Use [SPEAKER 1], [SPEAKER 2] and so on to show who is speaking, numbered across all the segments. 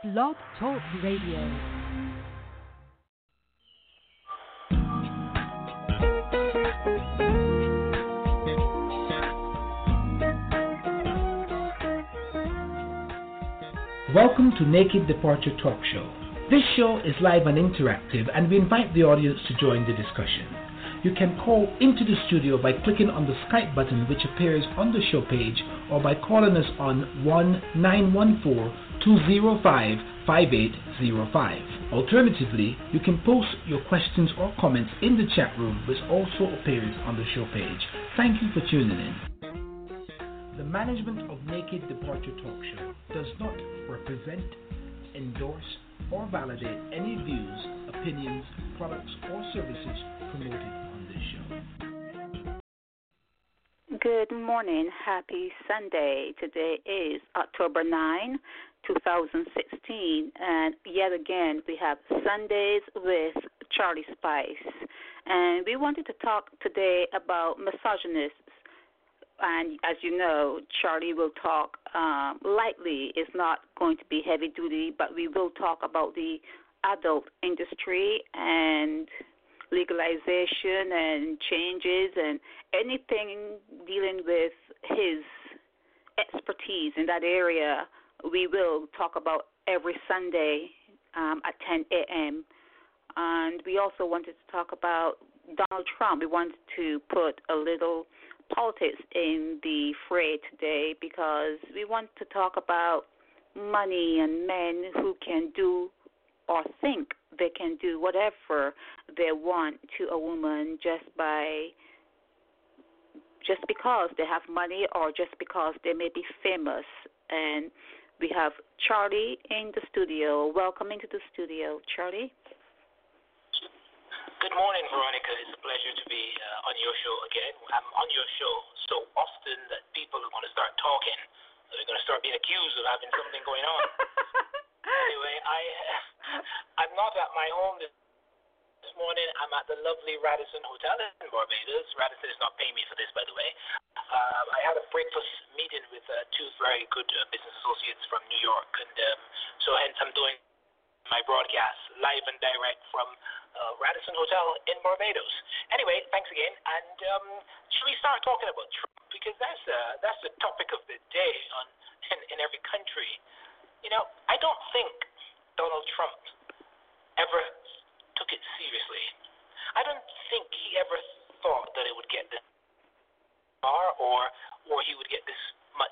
[SPEAKER 1] Blog Talk Radio.
[SPEAKER 2] Welcome to Naked Departure Talk Show. This show is live and interactive, and we invite the audience to join the discussion. You can call into the studio by clicking on the Skype button which appears on the show page, or by calling us on 1-914-205-5805. Alternatively, you can post your questions or comments in the chat room, which also appears on the show page. Thank you for tuning in. The management of Naked Departure Talk Show does not represent, endorse, or validate any views, opinions, products, or services promoted on this show.
[SPEAKER 3] Good morning. Happy Sunday. Today is October 9, 2016, and yet again we have Sundays with Charlie Spice. And we wanted to talk today about misogynists. And as you know, Charlie will talk lightly. It's not going to be heavy duty, but we will talk about the adult industry and legalization and changes and anything dealing with his expertise in that area. We will talk about every Sunday at 10 a.m. And we also wanted to talk about Donald Trump. We wanted to put a little politics in the fray today because we want to talk about money and men who can do or think they can do whatever they want to a woman just because they have money or just because they may be famous. And we have Charlie in the studio. Welcome into the studio, Charlie.
[SPEAKER 4] Good morning, Veronica. It's a pleasure to be on your show again. I'm on your show so often that people are going to start talking. They're going to start being accused of having something going on. Anyway, I'm not at my home this morning. I'm at the lovely Radisson Hotel in Barbados. Radisson is not paying me for this, by the way. I had a breakfast meeting with two very good business associates from New York, and so hence I'm doing my broadcast live and direct from Radisson Hotel in Barbados. Anyway, thanks again. And should we start talking about Trump? Because that's the topic of the day in every country. You know, I don't think Donald Trump ever took it seriously. I don't think he ever thought that it would get this far, or he would get this much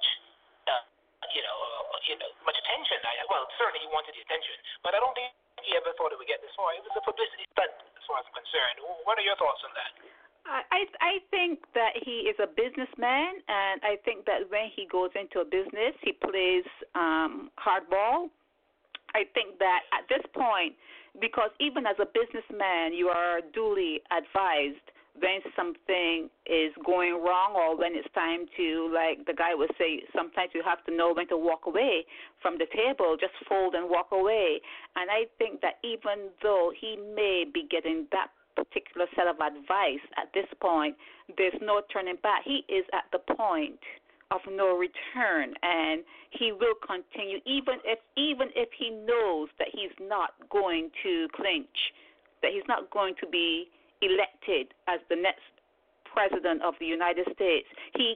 [SPEAKER 4] much attention. Well, certainly he wanted the attention, but I don't think he ever thought it would get this far. It was a publicity stunt, as far as I'm concerned. What are your thoughts on that?
[SPEAKER 3] I think that he is a businessman, and I think that when he goes into a business, he plays hardball. I think that at this point, because even as a businessman, you are duly advised when something is going wrong or when it's time to, like the guy would say, sometimes you have to know when to walk away from the table, just fold and walk away. And I think that even though he may be getting that particular set of advice at this point, there's no turning back. He is at the point of no return, and he will continue even if he knows that he's not going to clinch, that he's not going to be elected as the next president of the United States. He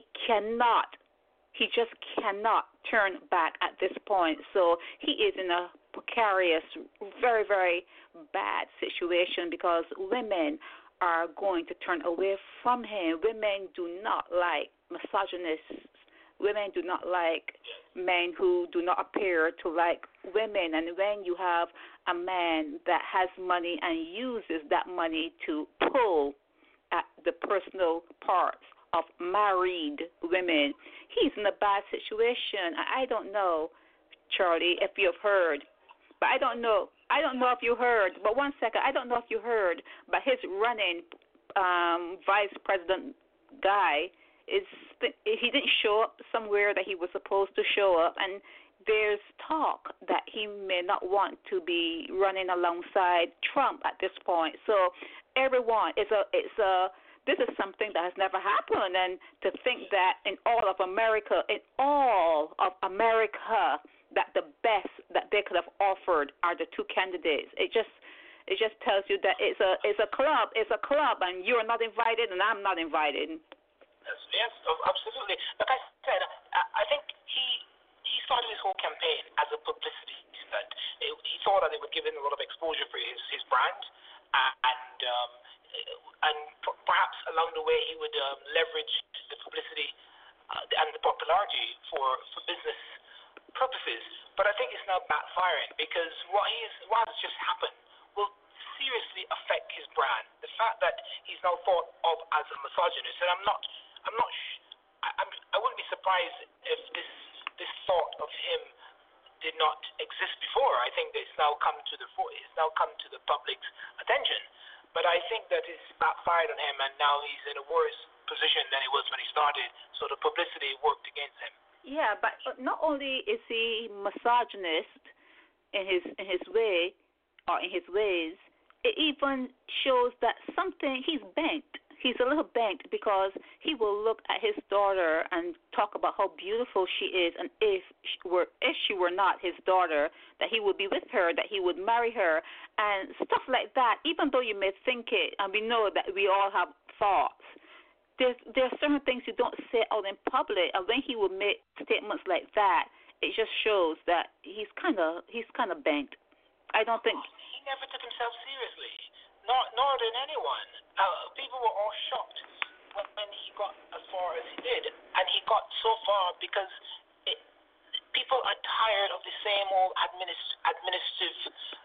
[SPEAKER 3] just cannot turn back at this point. So he is in a precarious, very, very bad situation because women are going to turn away from him. Women do not like misogynists. Women do not like men who do not appear to like women. And when you have a man that has money and uses that money to pull at the personal parts of married women, he's in a bad situation. I don't know, Charlie, if you've heard, but I don't know if you heard, but 1 second, I don't know if you heard, but his running vice president guy, he didn't show up somewhere that he was supposed to show up, and there's talk that he may not want to be running alongside Trump at this point. So everyone, this is something that has never happened, and to think that in all of America, that the that they could have offered are the two candidates. It just tells you that it's a club, and you're not invited, and I'm not invited.
[SPEAKER 4] Yes, absolutely. Like I said, I think he started his whole campaign as a publicity stunt. He thought that it would give him a lot of exposure for his brand, and perhaps along the way he would leverage the publicity and the popularity for business purposes. But I think it's now backfiring because what has just happened will seriously affect his brand. The fact that he's now thought of as a misogynist, and I wouldn't be surprised if this thought of him did not exist before. I think that it's now come to the public's attention. But I think that it's backfired on him, and now he's in a worse position than he was when he started. So the publicity worked against him.
[SPEAKER 3] Yeah, but not only is he misogynist in his way or in his ways, it even shows that he's bent. He's a little bent because he will look at his daughter and talk about how beautiful she is, and if she were not his daughter, that he would be with her, that he would marry her, and stuff like that. Even though you may think it, and we know that we all have thoughts, there are certain things you don't say out in public, and when he would make statements like that, it just shows that he's kind of bent. I don't think
[SPEAKER 4] he never took himself seriously, nor did anyone. People were all shocked when he got as far as he did, and he got so far because people are tired of the same old administrative,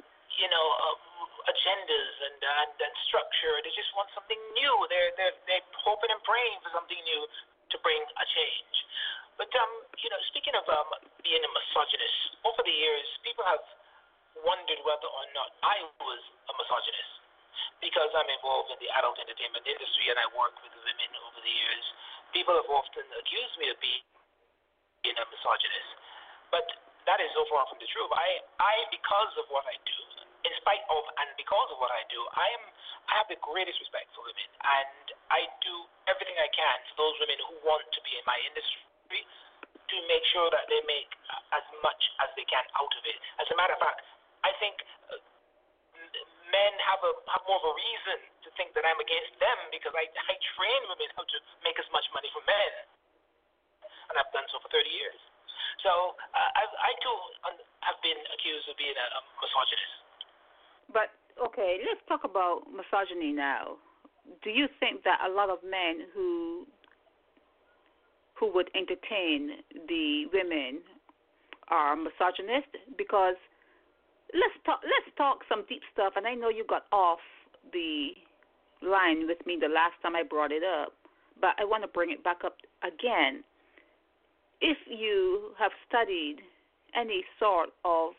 [SPEAKER 4] agendas and structure. They just want something new. They're hoping and praying for something new to bring a change. But speaking of being a misogynist, over the years, people have wondered whether or not I was a misogynist. Because I'm involved in the adult entertainment industry and I work with women over the years, people have often accused me of being a misogynist. But that is so far from the truth. I because of what I do, in spite of and because of what I do, I have the greatest respect for women, and I do everything I can for those women who want to be in my industry to make sure that they make as much as they can out of it. As a matter of fact, I think men have more of a reason to think that I'm against them because I train women how to make as much money for men, and I've done so for 30 years. So I too have been accused of being a misogynist.
[SPEAKER 3] But okay, let's talk about misogyny now. Do you think that a lot of men who would entertain the women are misogynist? Because let's talk some deep stuff, and I know you got off the line with me the last time I brought it up, but I want to bring it back up again. If you have studied any sort of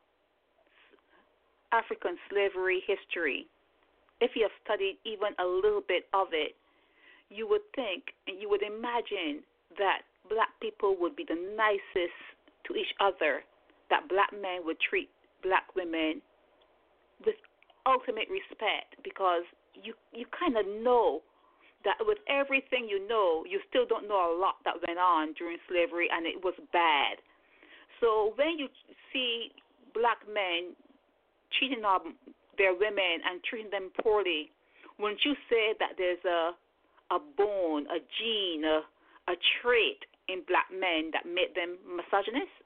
[SPEAKER 3] African slavery history, if you have studied even a little bit of it, you would think and you would imagine that black people would be the nicest to each other, that black men would treat black women with ultimate respect, because you kind of know that with everything you know, you still don't know a lot that went on during slavery, and it was bad. So when you see black men cheating on their women and treating them poorly, wouldn't you say that there's a bone, a gene, a trait in black men that made them misogynists?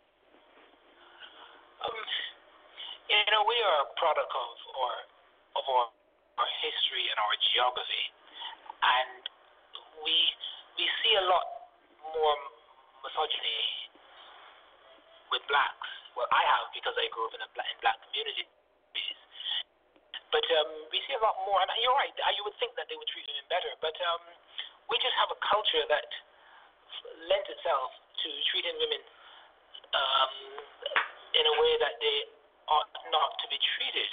[SPEAKER 4] We are a product of our history and our geography, and we see a lot more misogyny with blacks. Well, I have, because I grew up in black communities. But we see a lot more, and you're right. You would think that they would treat women better, but we just have a culture that lends itself to treating women in a way that they ought not to be treated.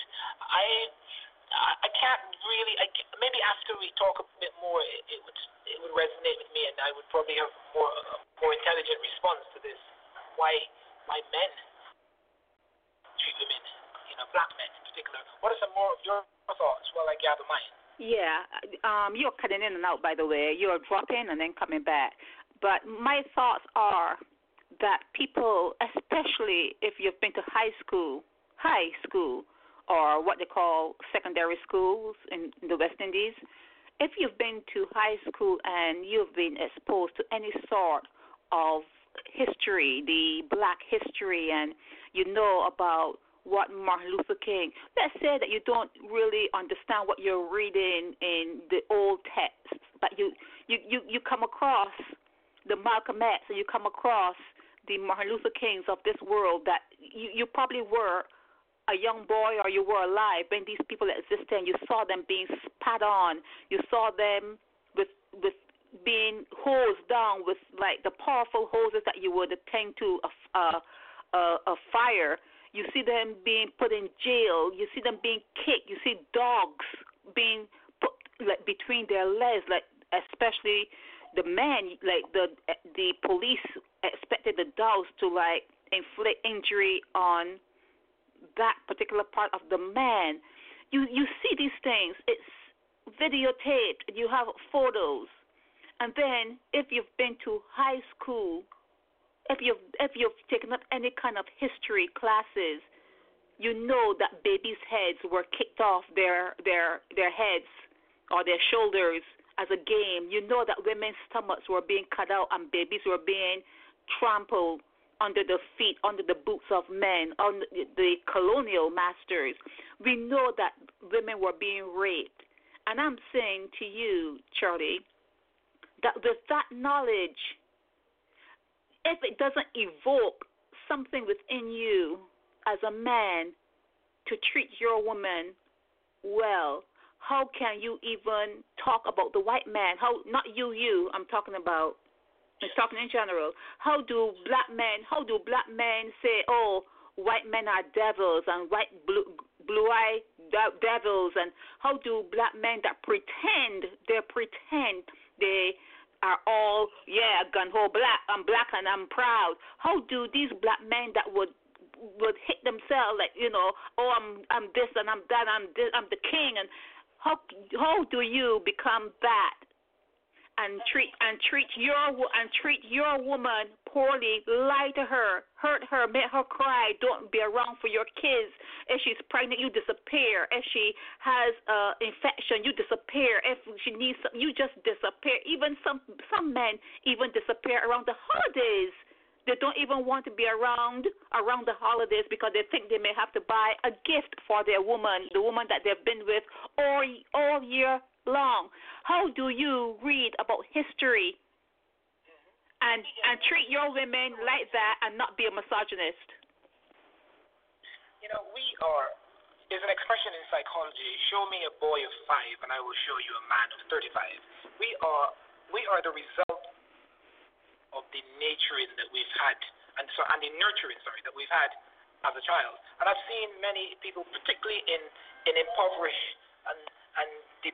[SPEAKER 4] I can't really. Maybe after we talk a bit more, it would resonate with me, and I would probably have more intelligent response to this. Why men treat women, black men in particular. What are some more of your thoughts while I gather mine?
[SPEAKER 3] Yeah, you're cutting in and out, by the way. You're dropping and then coming back. But my thoughts are, that people, especially if you've been to high school, or what they call secondary schools in the West Indies, if you've been to high school and you've been exposed to any sort of history, the black history, and you know about what Martin Luther King, let's say that you don't really understand what you're reading in the old text, but you come across the Malcolm X and you come across the Martin Luther Kings of this world, that you probably were a young boy or you were alive when these people existed, and you saw them being spat on, you saw them with being hosed down with like the powerful hoses that you would attend to a fire. You see them being put in jail. You see them being kicked. You see dogs being put like between their legs, like especially the men. Like the police expected the dogs to like inflict injury on that particular part of the man. You see these things. It's videotaped. You have photos. And then if you've been to high school, if you've taken up any kind of history classes, you know that babies' heads were kicked off their heads or their shoulders as a game. You know that women's stomachs were being cut out and babies were being trampled under the feet, under the boots of men, on the colonial masters. We know that women were being raped. And I'm saying to you, Charlie, that with that knowledge, if it doesn't evoke something within you as a man to treat your woman well, how can you even talk about the white man? How, not you, I'm talking about, I'm talking in general. How do black men say, oh, white men are devils and white blue-eyed devils, and how do black men that pretend they are all, gun-ho black, I'm black and I'm proud. How do these black men that would hit themselves like, oh, I'm this and I'm that, I'm the king, and how do you become that and treat your woman poorly, lie to her, hurt her, make her cry, don't be around for your kids. If she's pregnant, you disappear. If she has infection, you disappear. If she needs something, you just disappear. Even some men even disappear around the holidays. They don't even want to be around the holidays because they think they may have to buy a gift for their woman, the woman that they've been with all year long. How do you read about history and treat your women like that and not be a misogynist?
[SPEAKER 4] There's an expression in psychology, show me a boy of 5 and I will show you a man of 35. We are the result of the nurturing that we've had, and the nurturing, that we've had as a child. And I've seen many people, particularly in impoverished and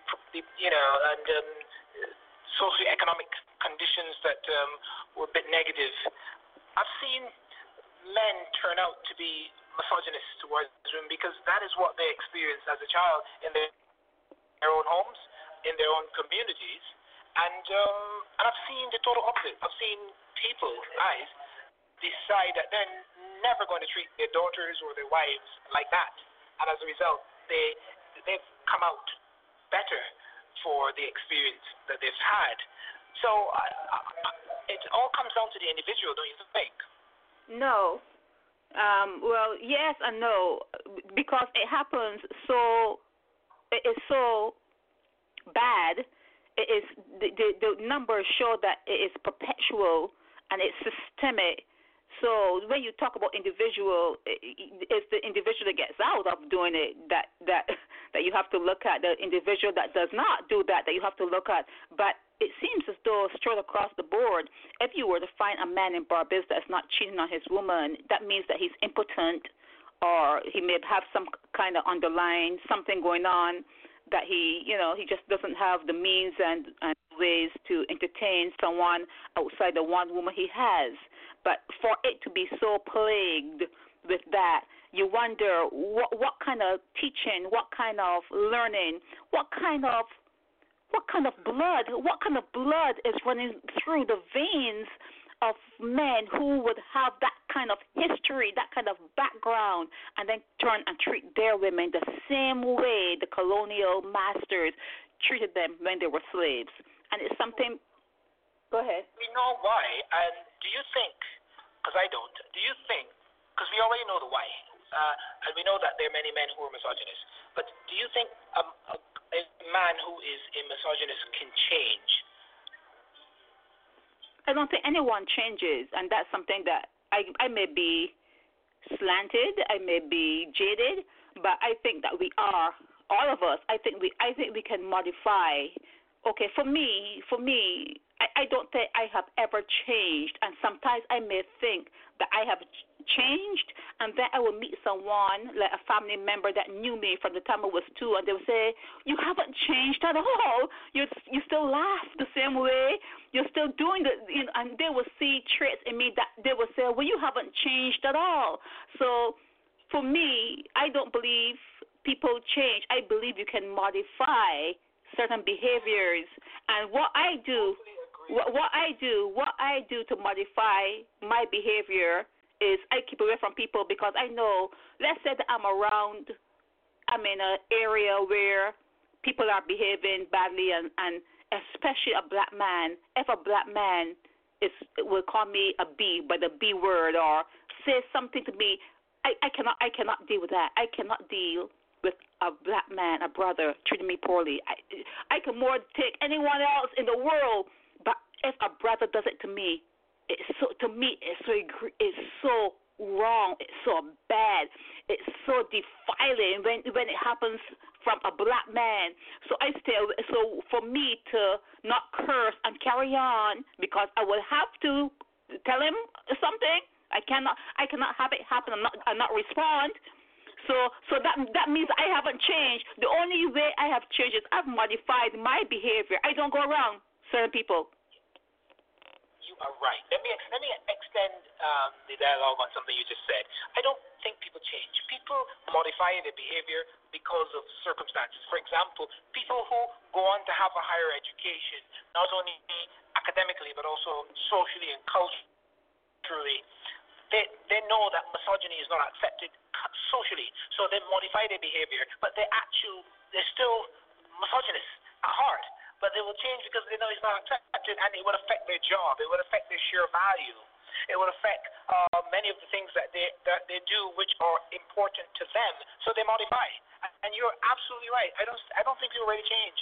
[SPEAKER 4] socioeconomic conditions that were a bit negative. I've seen men turn out to be misogynist towards women because that is what they experienced as a child in their own homes, in their own communities, and I've seen the total opposite. I've seen people, guys, decide that they're never going to treat their daughters or their wives like that, and as a result, they've come out better for the experience that they've had. So it all comes down to the individual, don't you think?
[SPEAKER 3] No. Well, yes and no, because it happens it is so bad. It is the numbers show that it is perpetual and it's systemic. So when you talk about individual, it's the individual that gets out of doing it that you have to look at. The individual that does not do that you have to look at. But it seems as though straight across the board, if you were to find a man in Barbados that's not cheating on his woman, that means that he's impotent, or he may have some kind of underlying something going on that he just doesn't have the means and ways to entertain someone outside the one woman he has. But for it to be so plagued with that, you wonder what kind of teaching, what kind of learning, what kind of blood is running through the veins of men who would have that kind of history, that kind of background, and then turn and treat their women the same way the colonial masters treated them when they were slaves. And it's something. Go ahead.
[SPEAKER 4] We know why, and do you think, because I don't, do you think, because we already know the why, and we know that there are many men who are misogynists, but do you think a man who is a misogynist can change?
[SPEAKER 3] I don't think anyone changes, and that's something that I may be slanted, I may be jaded, but I think that we are, all of us, I think we can modify. Okay, for me, I don't think I have ever changed, and sometimes I may think that I have changed, and then I will meet someone, like a family member that knew me from the time I was 2, and they will say, "You haven't changed at all. You still laugh the same way. You're still doing and they will see traits in me that they will say, well, you haven't changed at all." So for me, I don't believe people change. I believe you can modify certain behaviors, and what I do to modify my behavior is I keep away from people, because I know, let's say that I'm in an area where people are behaving badly, and especially a black man. If a black man will call me a B by the B word, or say something to me, I cannot deal with that. I cannot deal with a black man, a brother, treating me poorly. I can more take anyone else in the world, but if a brother does it to me, it's so wrong. It's so bad. It's so defiling when it happens from a black man. So So for me to not curse and carry on, because I will have to tell him something. I cannot have it happen and not respond. So that means I haven't changed. The only way I have changed is I've modified my behavior. I don't go around certain people.
[SPEAKER 4] You are right. Let me extend the dialogue on something you just said. I don't think people change. People modify their behavior because of circumstances. For example, people who go on to have a higher education, not only academically but also socially and culturally, they know that misogyny is not accepted socially, so they modify their behavior, but they're still misogynists at heart. But they will change because they know it's not accepted, and it would affect their job. It would affect their sheer value. It would affect many of the things that they do, which are important to them. So they modify. And you're absolutely right. I don't think people really change.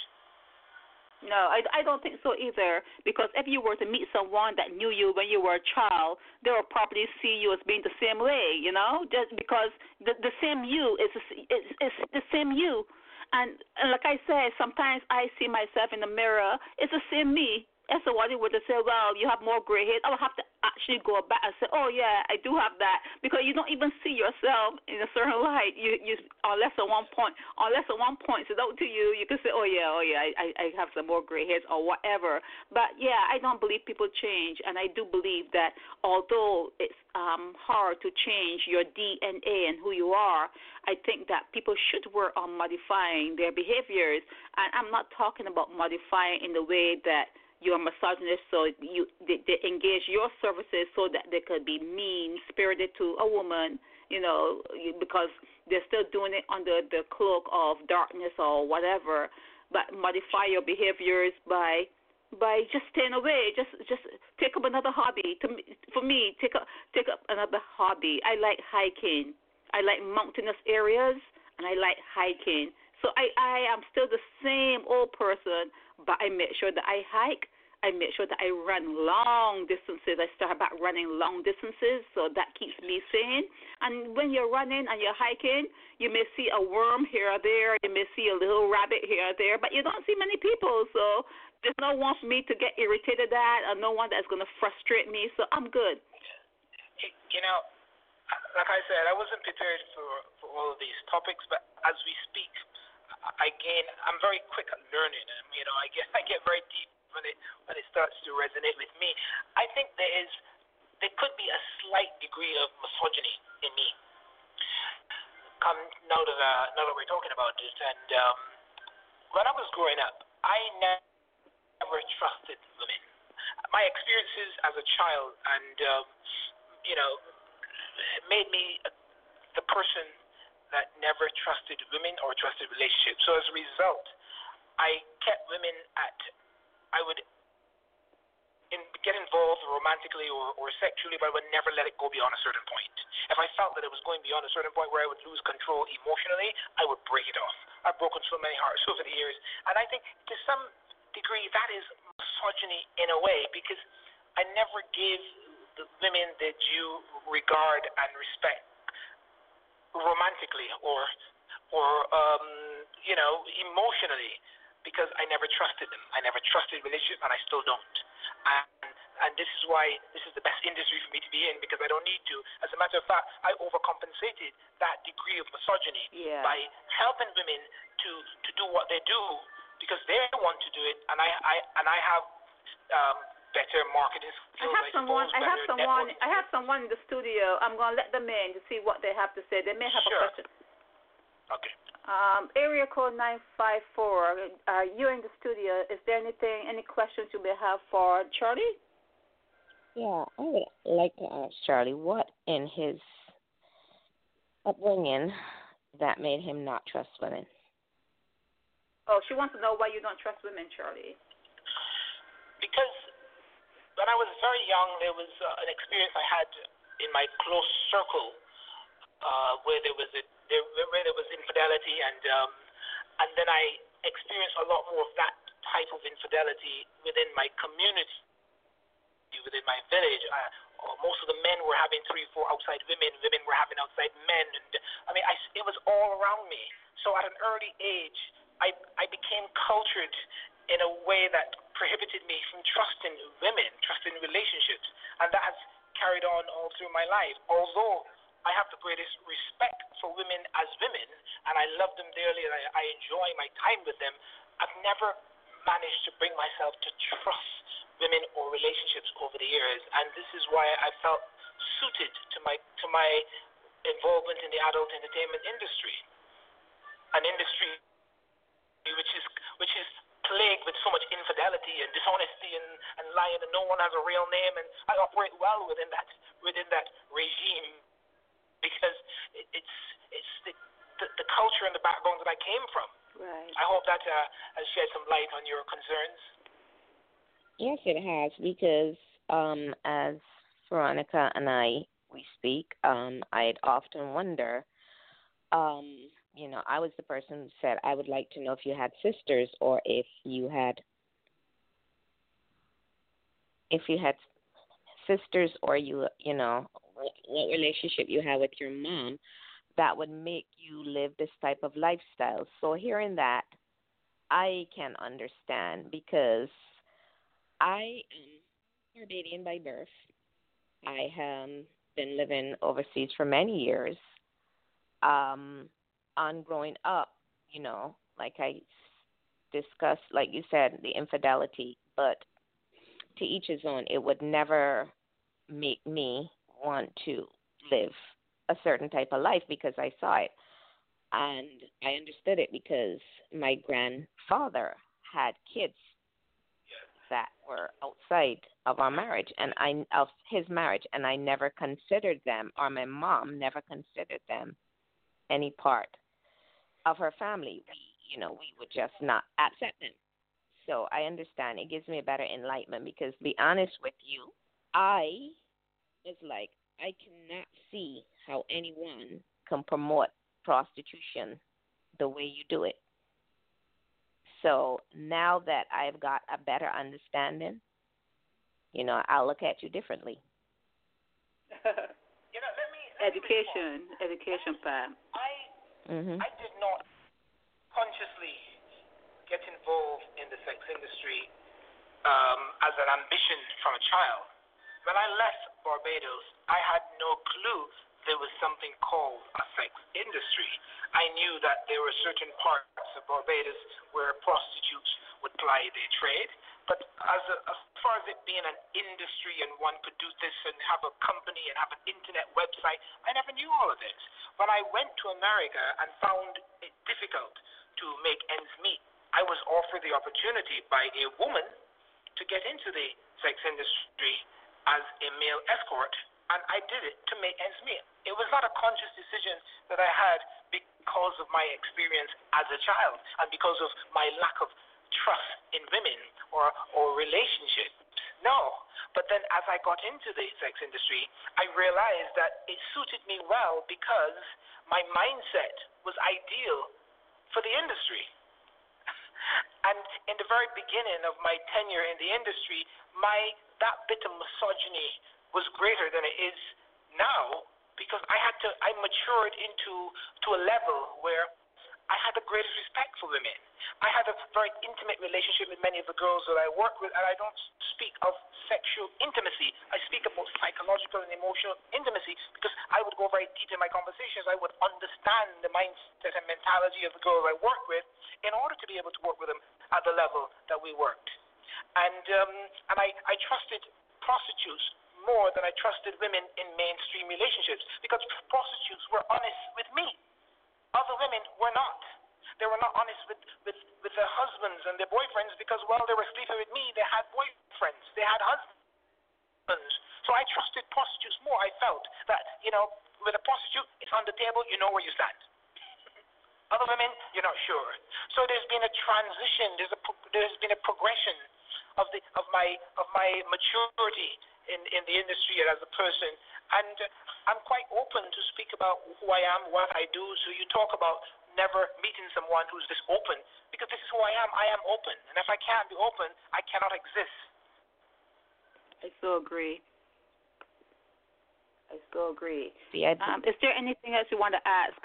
[SPEAKER 3] No, I don't think so either. Because if you were to meet someone that knew you when you were a child, they will probably see you as being the same way. Just because the same you is the same you. And like I said, sometimes I see myself in the mirror. It's the same me. If somebody were to say, well, you have more gray hair, I would have to actually go back and say, oh, yeah, I do have that. Because you don't even see yourself in a certain light. You unless at one point it's out to you, you can say, oh, yeah, I have some more gray hairs or whatever. But, yeah, I don't believe people change. And I do believe that although it's hard to change your DNA and who you are, I think that people should work on modifying their behaviors. And I'm not talking about modifying in the way that you're a misogynist, so they engage your services so that they could be mean-spirited to a woman, because they're still doing it under the cloak of darkness or whatever. But modify your behaviors by just staying away. Just take up another hobby. For me, take up another hobby. I like hiking. I like mountainous areas, and I like hiking. So I am still the same old person, but I make sure that I hike. I make sure that I run long distances. I start back running long distances, so that keeps me sane. And when you're running and you're hiking, you may see a worm here or there. You may see a little rabbit here or there, but you don't see many people. So there's no one for me to get irritated at, or no one that's going to frustrate me. So I'm good.
[SPEAKER 4] Like I said, I wasn't prepared for all of these topics, but as we speak, I'm very quick at learning, and I get very deep when it starts to resonate with me. I think there could be a slight degree of misogyny in me. Now that we're talking about it, and when I was growing up, I never trusted women. my experiences as a child, and made me the person that never trusted women or trusted relationships. So as a result, I kept women I would get involved romantically or sexually, but I would never let it go beyond a certain point. If I felt that it was going beyond a certain point where I would lose control emotionally, I would break it off. I've broken so many hearts over the years, and I think to some degree that is misogyny in a way, because I never gave the women the due regard and respect romantically or emotionally, because I never trusted them. I never trusted relationships, and I still don't. And this is why this is the best industry for me to be in, because I don't need to. As a matter of fact, I overcompensated that degree of misogyny by helping women to do what they do because they want to do it, and I have better marketing skills.
[SPEAKER 3] I have someone in the studio. I'm going to let them in to see what they have to say. They may have a question.
[SPEAKER 4] Okay.
[SPEAKER 3] Area code 954. You're in the studio. Is there any questions you may have for Charlie?
[SPEAKER 1] Yeah, I would like to ask Charlie what in his upbringing that made him not trust women.
[SPEAKER 3] Oh, she wants to know why you don't trust women, Charlie.
[SPEAKER 4] Because when I was very young, there was an experience I had in my close circle where there was infidelity, and then I experienced a lot more of that type of infidelity within my community, within my village. Most of the men were having 3-4 outside women. Women were having outside men, and it was all around me. So at an early age, I became cultured in a way that prohibited me from trusting women, trusting relationships, and that has carried on all through my life. Although I have the greatest respect for women as women, and I love them dearly, and I enjoy my time with them, I've never managed to bring myself to trust women or relationships over the years, and this is why I felt suited to my involvement in the adult entertainment industry, an industry which is plagued with so much infidelity and dishonesty and lying, and no one has a real name, and I operate well within that regime because it's the culture and the background that I came from.
[SPEAKER 3] Right.
[SPEAKER 4] I hope that has shed some light on your concerns.
[SPEAKER 1] Yes, it has, because as Veronica and we speak, I'd often wonder, I was the person who said I would like to know if you had sisters or if you had sisters, or what relationship you had with your mom that would make you live this type of lifestyle. So hearing that, I can understand, because I am Barbadian by birth. I have been living overseas for many years. On growing up, like I discussed, like you said, the infidelity, but to each his own. It would never make me want to live a certain type of life because I saw it. And I understood it because my grandfather had kids that were outside of our marriage of his marriage, and I never considered them, or my mom never considered them any part of her family. We would just not accept them. So I understand. It gives me a better enlightenment because, to be honest with you, I was like, I cannot see how anyone can promote prostitution the way you do it. So now that I've got a better understanding, I'll look at you differently.
[SPEAKER 3] Education, Pam.
[SPEAKER 4] I did not consciously get involved in the sex industry as an ambition from a child. When I left Barbados, I had no clue there was something called a sex industry. I knew that there were certain parts of Barbados where prostitutes would ply their trade, but as far as it being an industry and one could do this and have a company and have an internet website, I never knew all of this. When I went to America and found it difficult to make ends meet, I was offered the opportunity by a woman to get into the sex industry as a male escort, and I did it to make ends meet. It was not a conscious decision that I had because of my experience as a child and because of my lack of trust in women or relationships. No. But then as I got into the sex industry, I realized that it suited me well because my mindset was ideal for the industry. And in the very beginning of my tenure in the industry, that bit of misogyny was greater than it is now because I matured to a level where I had the greatest respect for women. I had a very intimate relationship with many of the girls that I work with, and I don't speak of sexual intimacy. I speak about psychological and emotional intimacy because I would go very deep in my conversations. I would understand the mindset and mentality of the girls I work with in order to be able to work with them at the level that we worked. And I trusted prostitutes more than I trusted women in mainstream relationships because prostitutes were honest with me. Other women were not. They were not honest with their husbands and their boyfriends because while they were sleeping with me, they had boyfriends. They had husbands. So I trusted prostitutes more. I felt that, with a prostitute, it's on the table, you know where you stand. Other women, you're not sure. So there's been a transition. There's been a progression of my maturity in the industry and as a person. And I'm quite open to speak about who I am, what I do. So you talk about never meeting someone who's this open, because this is who I am. I am open. And if I can't be open, I cannot exist.
[SPEAKER 3] I so agree.
[SPEAKER 1] Yeah,
[SPEAKER 3] is there anything else you want to ask?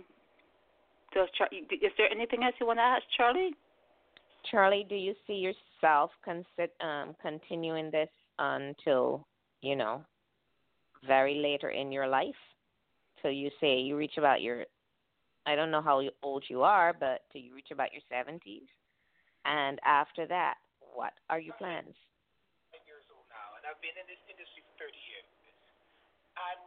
[SPEAKER 3] Is there anything else you want to ask, Charlie?
[SPEAKER 1] Charlie, do you see yourself continuing this until, very later in your life? So you say you reach about I don't know how old you are, but till you reach about your 70s. And after that, what are your plans?
[SPEAKER 4] 10 years old now, and I've been in this industry for 30 years. And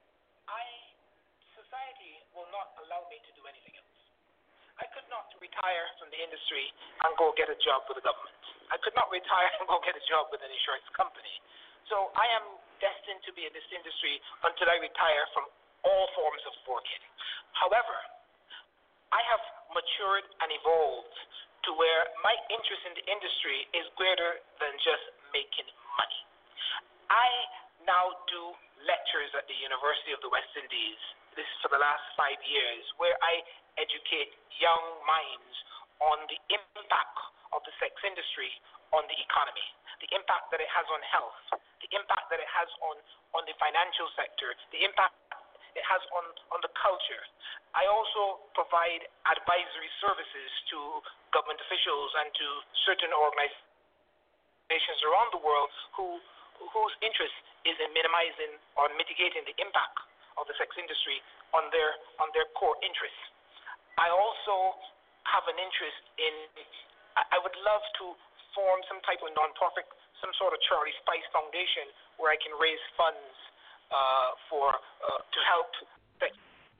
[SPEAKER 4] society will not allow me to do anything else. I could not retire from the industry and go get a job with the government. I could not retire and go get a job with an insurance company. So I am destined to be in this industry until I retire from all forms of working. However, I have matured and evolved to where my interest in the industry is greater than just making money. I now do lectures at the University of the West Indies. This is for the last 5 years, where I educate young minds on the impact of the sex industry on the economy, the impact that it has on health, the impact that it has on the financial sector, the impact it has on the culture. I also provide advisory services to government officials and to certain organizations around the world whose interest is in minimizing or mitigating the impact of the sex industry on their core interests. I also have an interest I would love to form some type of non-profit, some sort of Charlie Spice Foundation where I can raise funds to help sex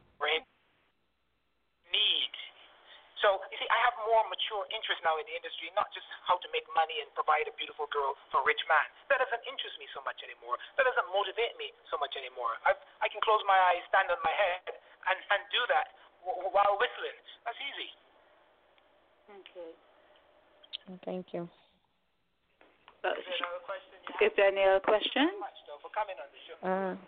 [SPEAKER 4] need. So, you see, I have more mature interest now in the industry, not just how to make money and provide a beautiful girl for a rich man. That doesn't interest me so much anymore. That doesn't motivate me so much anymore. I can close my eyes, stand on my head, and do that while whistling. That's easy.
[SPEAKER 3] Okay.
[SPEAKER 1] Thank you.
[SPEAKER 3] Is there any other question?
[SPEAKER 4] Thank you so much, though, for coming on the show.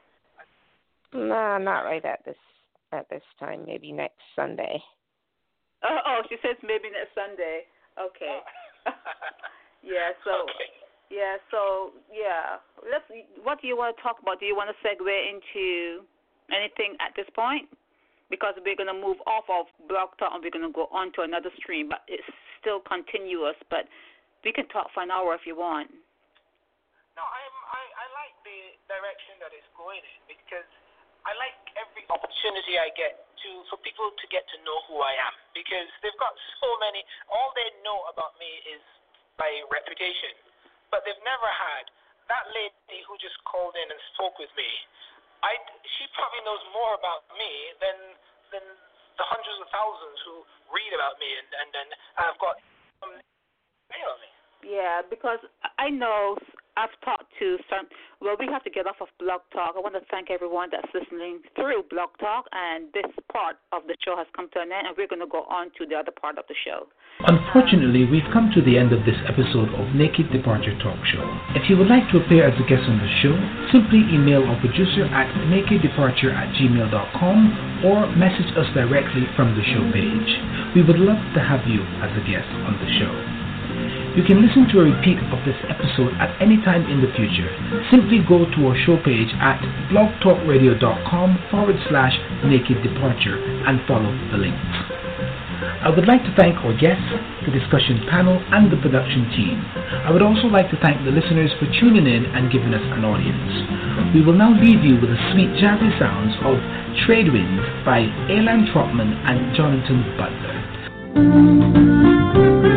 [SPEAKER 1] No, not right at this time. Maybe next Sunday.
[SPEAKER 3] Oh, she says maybe next Sunday. Okay. Yeah. So.
[SPEAKER 4] Okay.
[SPEAKER 3] Yeah. So. Yeah. What do you want to talk about? Do you want to segue into anything at this point? Because we're going to move off of Blog Talk and we're going to go on to another stream, but it's still continuous. But we can talk for an hour if you want.
[SPEAKER 4] No, I like the direction that it's going in because I like every opportunity I get for people to get to know who I am, because they've got so many. All they know about me is my reputation, but they've never had that lady who just called in and spoke with me. She probably knows more about me than the hundreds of thousands who read about me and then I've got on me.
[SPEAKER 3] Yeah, because I know I've talked to some. Well, we have to get off of Blog Talk. I want to thank everyone that's listening through Blog Talk, and this part of the show has come to an end, and we're going to go on to the other part of the show.
[SPEAKER 2] Unfortunately, we've come to the end of this episode of Naked Departure Talk Show. If you would like to appear as a guest on the show, simply email our producer at nakeddeparture@gmail.com or message us directly from the show page. We would love to have you as a guest on the show. You can listen to a repeat of this episode at any time in the future. Simply go to our show page at blogtalkradio.com/Naked Departure and follow the links. I would like to thank our guests, the discussion panel, and the production team. I would also like to thank the listeners for tuning in and giving us an audience. We will now leave you with the sweet jazzy sounds of Trade Winds by Alan Trotman and Jonathan Butler.